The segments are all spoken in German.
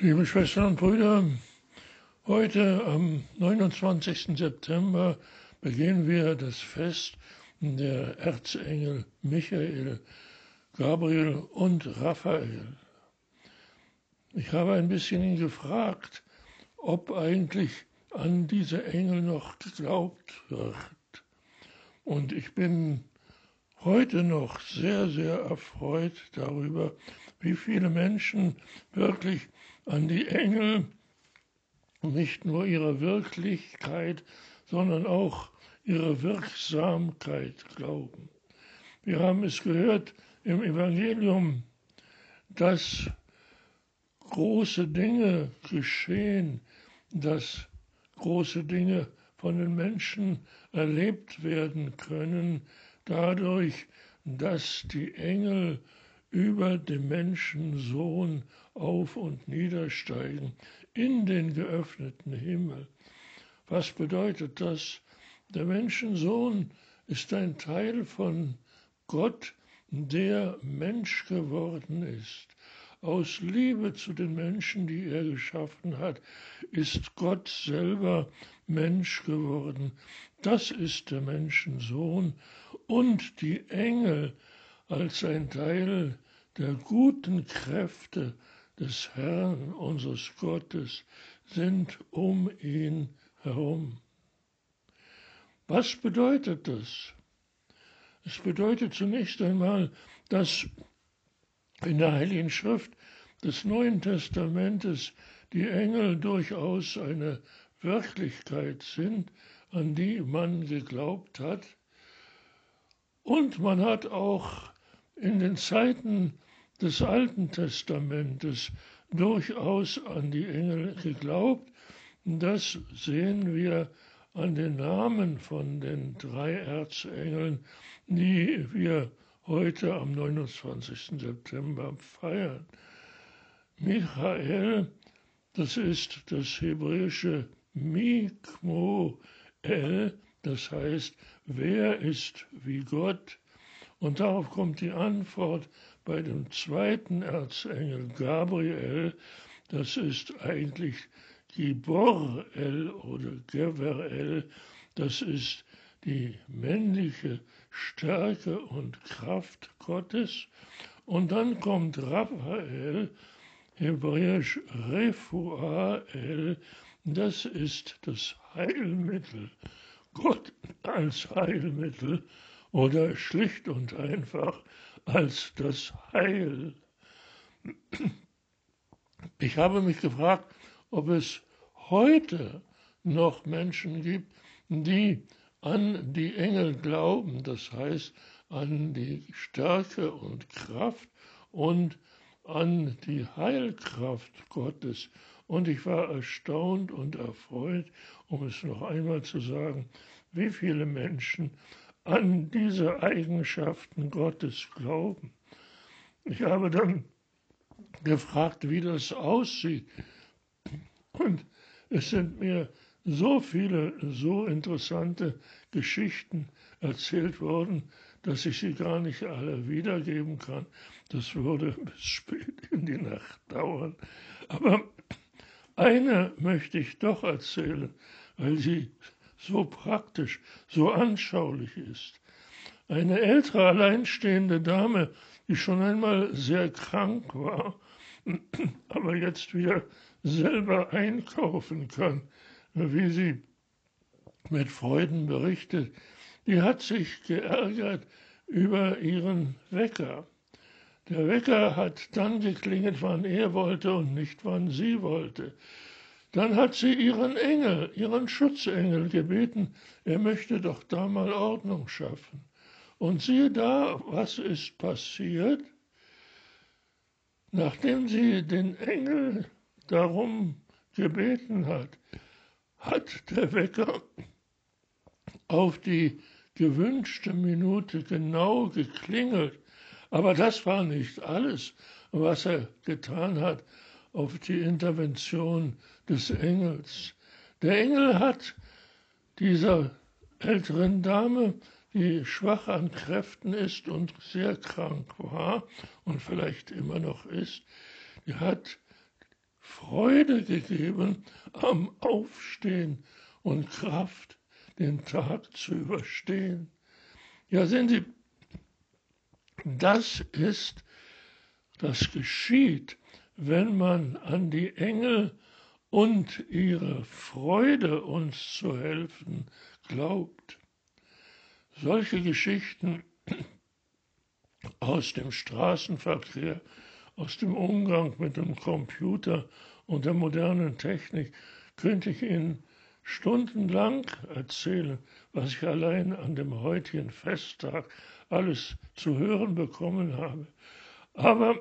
Liebe Schwestern und Brüder, heute am 29. September begehen wir das Fest der Erzengel Michael, Gabriel und Raphael. Ich habe ein bisschen ihn gefragt, ob eigentlich an diese Engel noch geglaubt wird. Und ich bin heute noch sehr, sehr erfreut darüber, wie viele Menschen wirklich an die Engel nicht nur ihre Wirklichkeit, sondern auch ihre Wirksamkeit glauben. Wir haben es gehört im Evangelium, dass große Dinge geschehen, dass große Dinge von den Menschen erlebt werden können, dadurch, dass die Engel über dem Menschensohn auf und niedersteigen in den geöffneten Himmel. Was bedeutet das? Der Menschensohn ist ein Teil von Gott, der Mensch geworden ist. Aus Liebe zu den Menschen, die er geschaffen hat, ist Gott selber Mensch geworden. Das ist der Menschensohn. Und die Engel als ein Teil der guten Kräfte des Herrn, unseres Gottes, sind um ihn herum. Was bedeutet das? Es bedeutet zunächst einmal, dass in der Heiligen Schrift des Neuen Testamentes die Engel durchaus eine Wirklichkeit sind, an die man geglaubt hat. Und man hat auch in den Zeiten des Alten Testamentes durchaus an die Engel geglaubt. Das sehen wir an den Namen von den 3 Erzengeln, die wir heute am 29. September feiern. Michael, das ist das hebräische Mikmoel, das heißt, wer ist wie Gott? Und darauf kommt die Antwort bei dem 2. Erzengel Gabriel, das ist eigentlich Gibor-El oder Gever-El, das ist die männliche Stärke und Kraft Gottes. Und dann kommt Raphael, hebräisch Refuah-El, das ist das Heilmittel. Gott als Heilmittel oder schlicht und einfach als das Heil. Ich habe mich gefragt, ob es heute noch Menschen gibt, die an die Engel glauben, das heißt an die Stärke und Kraft und an die Heilkraft Gottes. Und ich war erstaunt und erfreut, um es noch einmal zu sagen, wie viele Menschen an diese Eigenschaften Gottes glauben. Ich habe dann gefragt, wie das aussieht. Und es sind mir so viele, so interessante Geschichten erzählt worden, dass ich sie gar nicht alle wiedergeben kann. Das würde bis spät in die Nacht dauern. Aber eine möchte ich doch erzählen, weil sie so praktisch, so anschaulich ist. Eine ältere, alleinstehende Dame, die schon einmal sehr krank war, aber jetzt wieder selber einkaufen kann, wie sie mit Freuden berichtet, die hat sich geärgert über ihren Wecker. Der Wecker hat dann geklingelt, wann er wollte und nicht, wann sie wollte. Dann hat sie ihren Engel, ihren Schutzengel gebeten, er möchte doch da mal Ordnung schaffen. Und siehe da, was ist passiert? Nachdem sie den Engel darum gebeten hat, hat der Wecker auf die gewünschte Minute genau geklingelt. Aber das war nicht alles, was er getan hat auf die Intervention des Engels. Der Engel hat dieser älteren Dame, die schwach an Kräften ist und sehr krank war und vielleicht immer noch ist, die hat Freude gegeben am Aufstehen und Kraft, den Tag zu überstehen. Ja, sehen Sie, das geschieht, wenn man an die Engel und ihre Freude, uns zu helfen, glaubt. Solche Geschichten aus dem Straßenverkehr, aus dem Umgang mit dem Computer und der modernen Technik könnte ich Ihnen stundenlang erzählen, was ich allein an dem heutigen Festtag alles zu hören bekommen habe. Aber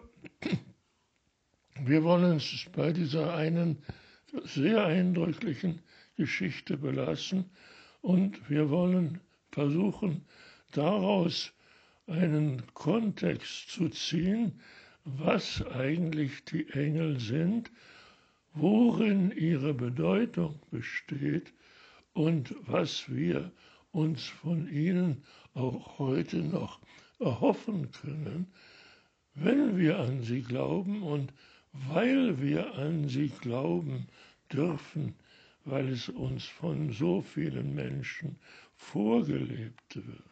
wir wollen es bei dieser einen sehr eindrücklichen Geschichte belassen und wir wollen versuchen, daraus einen Kontext zu ziehen, was eigentlich die Engel sind, worin ihre Bedeutung besteht und was wir uns von ihnen auch heute noch erhoffen können, wenn wir an sie glauben und weil wir an sie glauben dürfen, weil es uns von so vielen Menschen vorgelebt wird.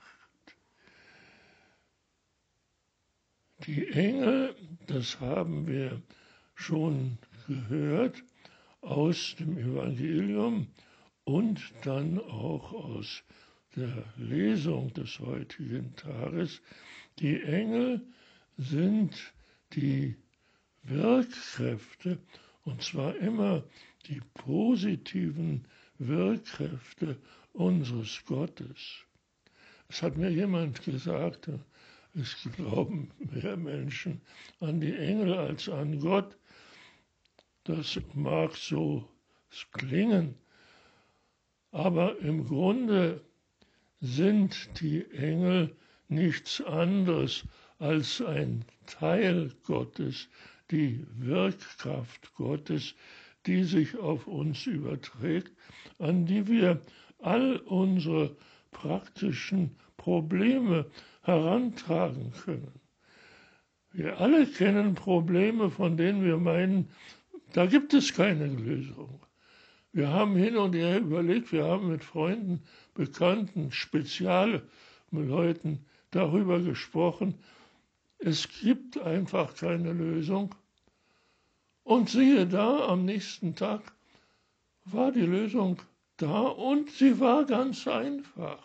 Die Engel, das haben wir schon gehört aus dem Evangelium und dann auch aus der Lesung des heutigen Tages. Die Engel sind die Wirkkräfte, und zwar immer die positiven Wirkkräfte unseres Gottes. Es hat mir jemand gesagt, es glauben mehr Menschen an die Engel als an Gott. Das mag so klingen, aber im Grunde sind die Engel nichts anderes als ein Teil Gottes, die Wirkkraft Gottes, die sich auf uns überträgt, an die wir all unsere praktischen Probleme herantragen können. Wir alle kennen Probleme, von denen wir meinen, da gibt es keine Lösung. Wir haben hin und her überlegt, wir haben mit Freunden, Bekannten, Spezialleuten darüber gesprochen. Es gibt einfach keine Lösung. Und siehe da, am nächsten Tag war die Lösung da und sie war ganz einfach.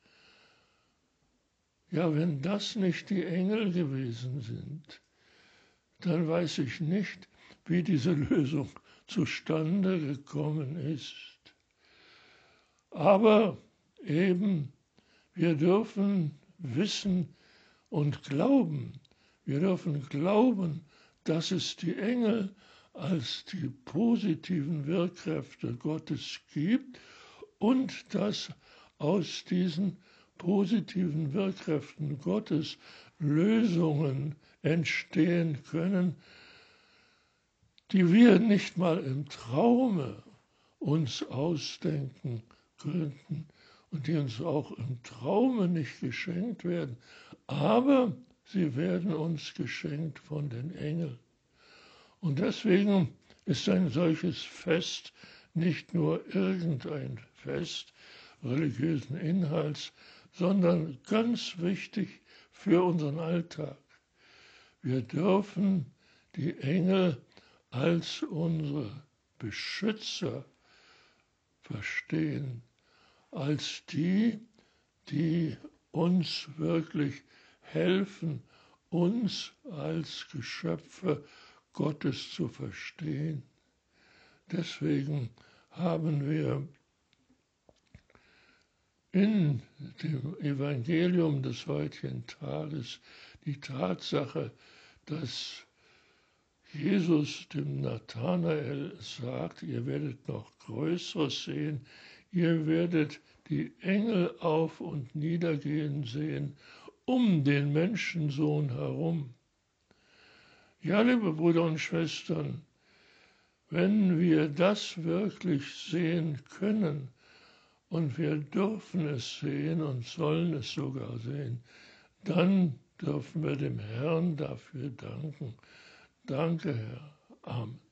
Ja, wenn das nicht die Engel gewesen sind, dann weiß ich nicht, wie diese Lösung zustande gekommen ist. Aber eben, wir dürfen wissen und glauben, wir dürfen glauben, dass es die Engel als die positiven Wirkkräfte Gottes gibt und dass aus diesen positiven Wirkkräften Gottes Lösungen entstehen können, die wir nicht mal im Traume uns ausdenken könnten und die uns auch im Traume nicht geschenkt werden, aber sie werden uns geschenkt von den Engeln. Und deswegen ist ein solches Fest nicht nur irgendein Fest religiösen Inhalts, sondern ganz wichtig für unseren Alltag. Wir dürfen die Engel als unsere Beschützer verstehen, als die, die uns wirklich helfen, uns als Geschöpfe Gottes zu verstehen. Deswegen haben wir in dem Evangelium des heutigen Tages die Tatsache, dass Jesus dem Nathanael sagt, ihr werdet noch Größeres sehen, ihr werdet die Engel auf und niedergehen sehen, um den Menschensohn herum. Ja, liebe Brüder und Schwestern, wenn wir das wirklich sehen können, und wir dürfen es sehen und sollen es sogar sehen, dann dürfen wir dem Herrn dafür danken. Danke, Herr. Amen.